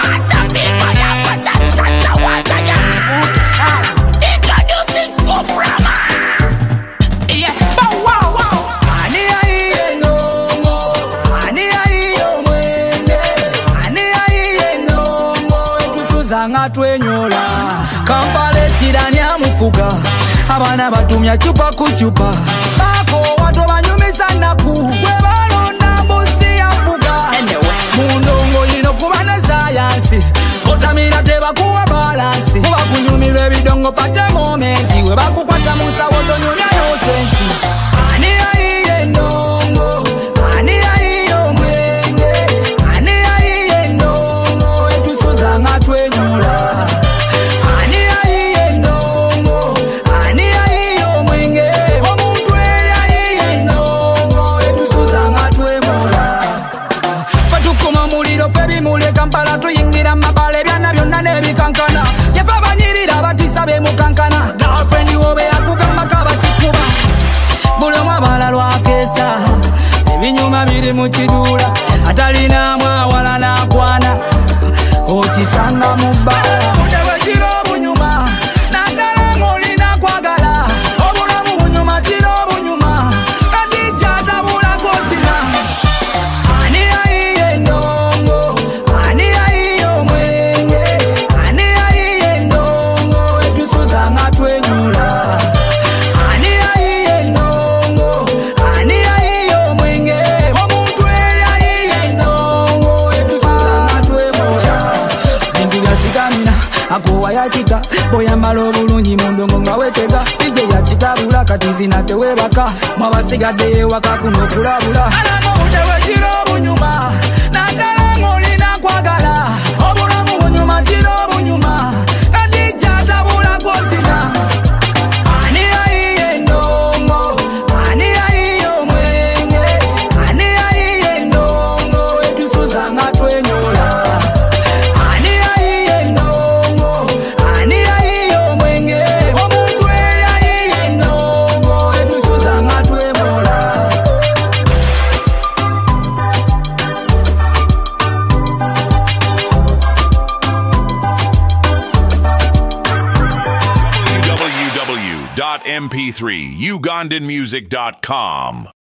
Introducing Scoop Rama. Yeah, bow wow wow. Ani aiye ngongo, ani aiye mwenge, ani aiye ngongo. Etusuza nga twenyola. Kampala tirani amufuga. Abana batumya chupa kuchupa. Bako watu banyumisa naku. Webalonda mbusi yafuga. Mundongo yino kubana sayansi. Otamira teba kuwa balansi. Kuba kunyumirwe bidongo pate momenti. Weba kukwata musa woto nyumya no sensi. Ani aiye ndongo, ani aiye mwenge, ani aiye ndongo. Etusuza nga twenyola. Ani aiye ndongo, ani aiye mwenge. Omuntu aiye ndongo. Etusuza nga twemola. Fatukuma muliro febi mule Kampala tuyingira mabale byana byonna nebikankana. Yefa banyirira batisabe mukankana. Girlfriend wobe yakugamba kabakikuba. Bulomo abala lwakesa. Ebinyuma biri mu kidula. Atalina mwawala nakwana. Okisanga mu bbala. Obutewe kiro obunyuma. Naddala ng'olina kwagala. Obulamu bunyuma kiro obunyuma. Kadijja tabula kwosina. Ani aiye ndongo, ani aiye mwenge, ani aiye ndongo. Etusuza nga twenyula. Ani aiye ndongo, ani aiye mwenge. Omuntu aiye ndongo. Etusuza nga twemola. Bintu byasigamina akuwa yakita. Boyambala obulungi mu ndongo nga wetega. DJ yakitabula kati zina tewebaka. Mwabasigadde ewaka kuno kulabula. Alanga obutewe kiro obunyuma. Naddala ng'olina kwagala. Obulamu bunyuma kiro obunyuma. Kadijja tabula kwosina. Ani aiye ndongo, ani aiye mwenge, ani aiye ndongo. Etusuza nga twenyola. Ani aiye ndongo, ani aiye mwenge. Omuntu aiye ndongo. Etusuza nga twemola. www.mp3ugandanmusic.com